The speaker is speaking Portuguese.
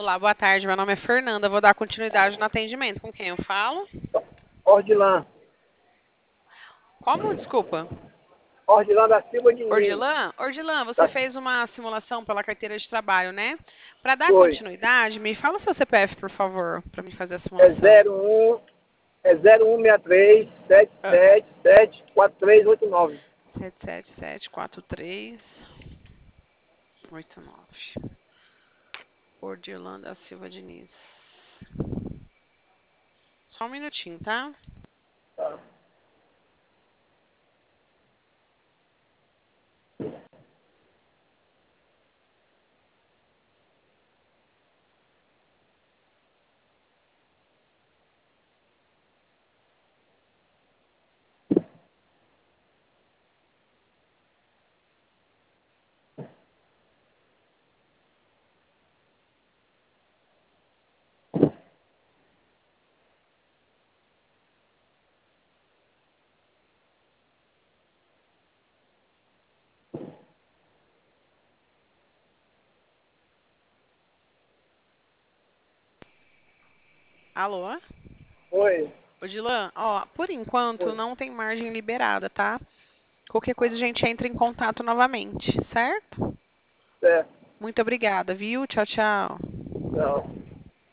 Olá, boa tarde. Meu nome é Fernanda. Vou dar continuidade no atendimento. Com quem eu falo? Ordilan. Como? Desculpa. Ordilan da Silva Diniz. Ordilan? Ordilan, você Da, fez uma simulação pela carteira de trabalho, né? Para dar foi. continuidade, me fala o seu CPF, por favor, para me fazer a É simulação. 01, é 0163 Ah, 777 4389. 7774389. Ordilan da Silva Diniz. Só um minutinho, tá? Tá. Alô? Foi. Ordilan, ó, por enquanto Foi. não tem margem liberada, tá? Qualquer coisa a gente entra em contato novamente, certo? Certo. Muito obrigada, viu? Tchau, tchau. Tchau.